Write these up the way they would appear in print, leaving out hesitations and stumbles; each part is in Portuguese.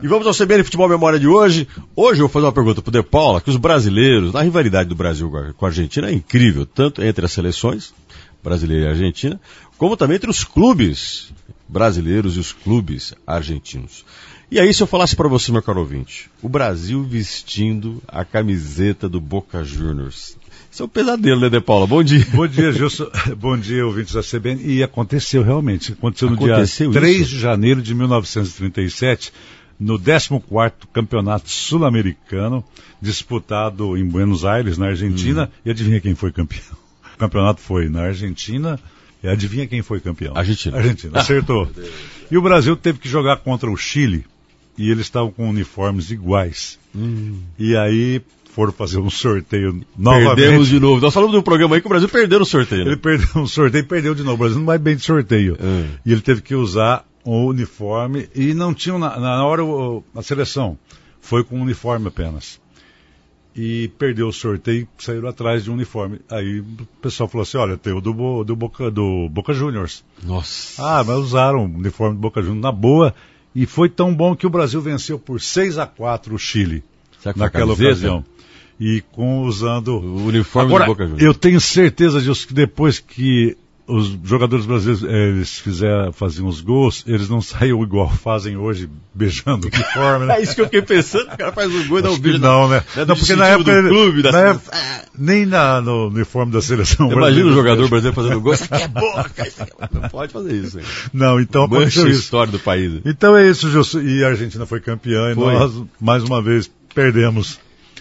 E vamos ao CBN Futebol Memória de hoje. Hoje eu vou fazer uma pergunta pro De Paula, que os brasileiros, a rivalidade do Brasil com a Argentina é incrível, tanto entre as seleções, brasileira e argentina, como também entre os clubes brasileiros e os clubes argentinos. E aí, se eu falasse para você, meu caro ouvinte, o Brasil vestindo a camiseta do Boca Juniors. Isso é um pesadelo, né, De Paula? Bom dia. Bom dia, Gilson. Bom dia, ouvintes da CBN. E aconteceu realmente. Aconteceu no dia 3 de janeiro de 1937, no 14º Campeonato Sul-Americano, disputado em Buenos Aires, na Argentina. E adivinha quem foi campeão? O campeonato foi na Argentina. E adivinha quem foi campeão? Argentina. Acertou. E o Brasil teve que jogar contra o Chile. E eles estavam com uniformes iguais. E aí foram fazer um sorteio novamente. Perdemos de novo. Nós falamos de um programa aí que o Brasil perdeu no sorteio. Ele perdeu um sorteio e perdeu de novo. O Brasil não vai bem de sorteio. E ele teve que usar o uniforme. E não tinha, na hora, a seleção foi com uniforme apenas. E perdeu o sorteio e saíram atrás de um uniforme. Aí o pessoal falou assim, olha, tem o do Boca Juniors. Nossa. Mas usaram o uniforme do Boca Juniors na boa. E foi tão bom que o Brasil venceu por 6-4 o Chile naquela ocasião. E usando o uniforme do Boca Juniors. Eu tenho certeza disso, que depois que os jogadores brasileiros faziam os gols, eles não saíam igual fazem hoje, beijando o uniforme, né? É isso que eu fiquei pensando, o cara faz um gol e dá um beijo. Não, né? Não, porque na época do clube, nem no uniforme da seleção brasileira. Imagina o jogador brasileiro fazendo gol, isso aqui é Boca, não pode fazer isso. Hein? Não, então aconteceu isso. História do país. Então é isso, Gilson. E a Argentina foi campeã e nós, mais uma vez, perdemos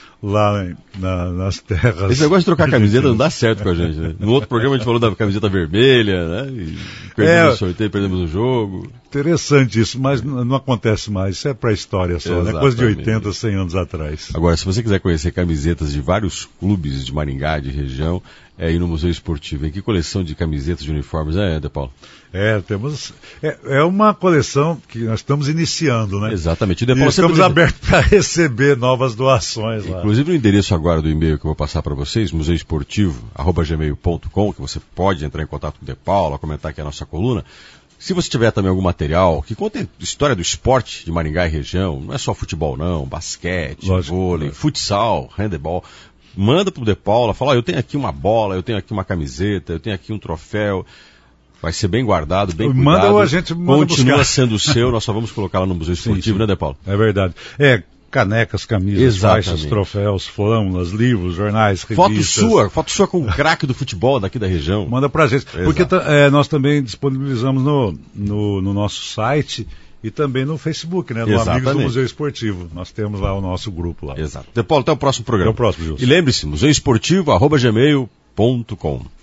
lá nas terras. Esse negócio de trocar camiseta não dá certo com a gente, né? No outro programa a gente falou da camiseta vermelha, né? E perdemos o sorteio, perdemos o jogo. Interessante isso, mas não acontece mais. Isso é pra história só, né? Coisa de 80, 100 anos atrás. Agora, se você quiser conhecer camisetas de vários clubes de Maringá, de região, é ir no Museu Esportivo. Em que coleção de camisetas, de uniformes De Paula? Temos. É uma coleção que nós estamos iniciando, né? Exatamente. E estamos abertos para receber novas doações lá. Inclusive o endereço agora do e-mail que eu vou passar para vocês, museuesportivo@gmail.com, que você pode entrar em contato com o De Paula, comentar aqui a nossa coluna. Se você tiver também algum material que conte história do esporte de Maringá e região, não é só futebol não, basquete, vôlei, futsal, handebol, manda pro De Paula, fala, eu tenho aqui uma bola, eu tenho aqui uma camiseta, eu tenho aqui um troféu. Vai ser bem guardado, bem cuidado. A gente manda Continua buscar. sendo seu, nós só vamos colocar lá no Museu Esportivo, né, De Paula? É verdade. Canecas, camisas, faixas, troféus, flâmulas, livros, jornais, revistas. Foto sua com o craque do futebol daqui da região. Manda pra gente. Exato. Porque nós também disponibilizamos no nosso site e também no Facebook, né? No Amigos do Museu Esportivo. Nós temos lá o nosso grupo lá. Exato. De Paula, até o próximo programa. Até o próximo, Gilson. E lembre-se, museuesportivo@gmail.com.